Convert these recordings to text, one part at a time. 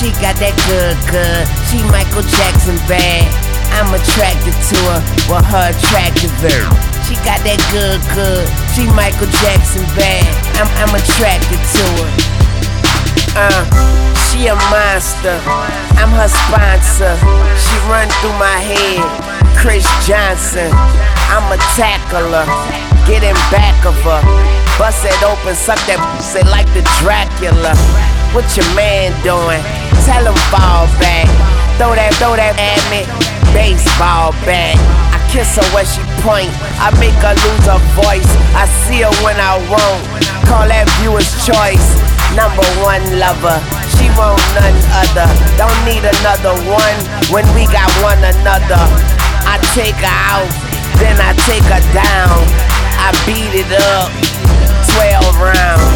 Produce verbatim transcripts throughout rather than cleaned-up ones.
she got that good, good. She Michael Jackson bad. I'm attracted to her with her attractive hair. She got that good, good. She Michael Jackson bad. I'm, I'm attracted to her. Uh, she a monster. I'm her sponsor. She run through my head. Chris Johnson. I'ma tackle her. Get in back of her. Bust it open, suck that pussy like the Dracula. What your man doing? Tell him fall back. Throw that, throw that at me. Baseball bat. I kiss her where she point. I make her lose her voice. I see her when I won't. Call that viewer's choice. Number one lover. She won't none other. Don't need another one when we got one another. I take her out, then I take her down. I beat it up, twelve rounds.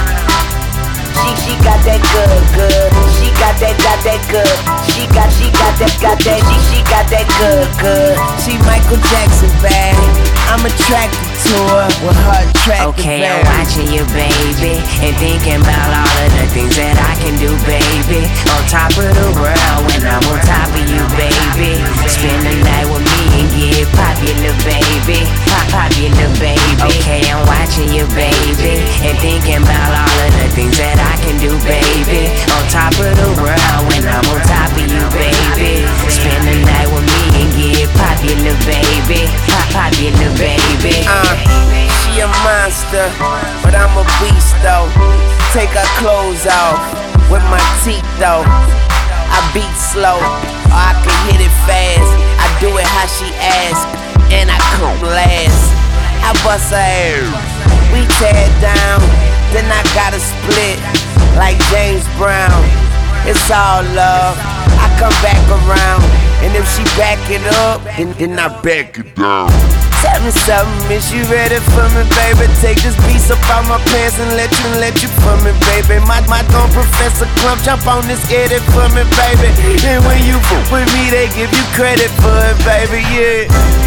She, she got that good, good. She got that, got that good. She got, she got that, got that. She, she got that good, good. She Michael Jackson bad. I'm attracted to her with her attractive Okay, bad. I'm watching you, baby, and thinking about all of the things that I can do, baby. On top of the world when I'm on top of you, baby. Spend the night with me and get popular, baby. Pop popular, baby. Okay, I'm watching you, baby, and thinking about all of the things that I can do, baby. On top of the world when I'm on top of you, baby. Spend the night with me and get popular, baby. Pop popular, baby. Uh, she a monster, but I'm a beast though. Take her clothes off with my teeth though. I beat slow, or I can hit it fast. I do it how she asks, and I come last. I bust her ass, we tear it down, then I gotta split like James Brown. It's all love, I come back around, and if she back it up, then, then I back it down. Tell me something, is you ready for me, baby? Take this piece up out my pants and let you, let you for me, baby. My, my gon' Professor Clump, jump on this edit for me, baby. And when you fuck with me, they give you credit for it, baby, yeah.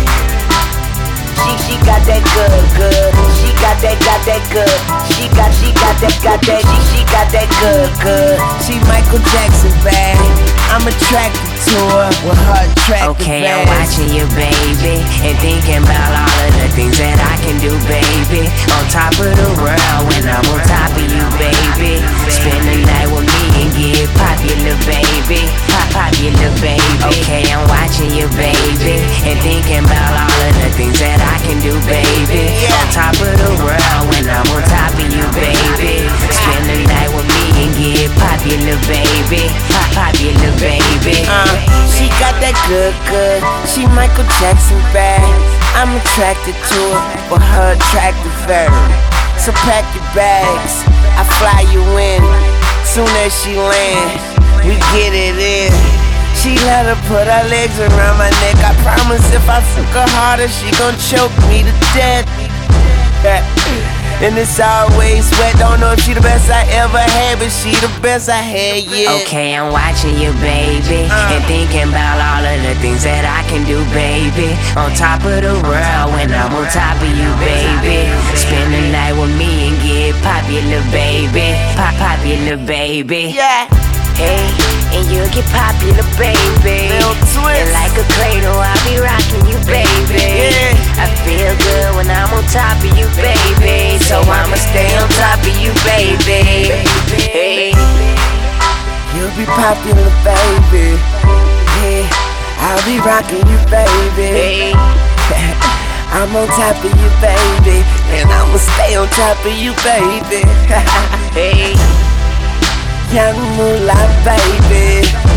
She, she got that good, good. She got that, got that good. She got, she got that, got that. She, she got that good, good. She Michael Jackson bad. I'm attracted to her with her attractive Okay, ass. I'm watching you, baby, and thinking about all of the things that I can do, baby. On top of the world when I'm on top of you, baby. Spend the night with me and get popular, baby. Pop popular, baby. Okay, I'm watching you, baby, and thinking about all of the things that I can do, baby. On top of the world when I'm on top of you, baby. Spend the night with me and get popular, baby. Pop popular, baby. Uh, she got that good, good. She Michael Jackson bad. I'm attracted to her for her attractive hair. So pack your bags, I fly you in. Soon as she land, we get it in. She let her put her legs around my neck. I promise if I fuck her harder, she gon' choke me to death. And it's always wet. Don't know if she the best I ever had, but she the best I had yet. Okay, I'm watching you, baby, uh. and thinking about all of the things that I can do, baby. On top of the world when I'm on top of you, baby. Spend the night with me and get popular, baby. Pop popular, baby. Yeah. Hey, and you'll get popular, baby. Little twist. And like a cradle, I'll be rocking you, baby. Yeah. I feel good when I'm on top of you, baby. So I'ma stay on top of you, baby. Hey. You'll be popular, baby. Yeah, I'll be rocking you, baby. Hey. I'm on top of you, baby, and I'ma stay on top of you, baby. Hey. Young Moolah, baby.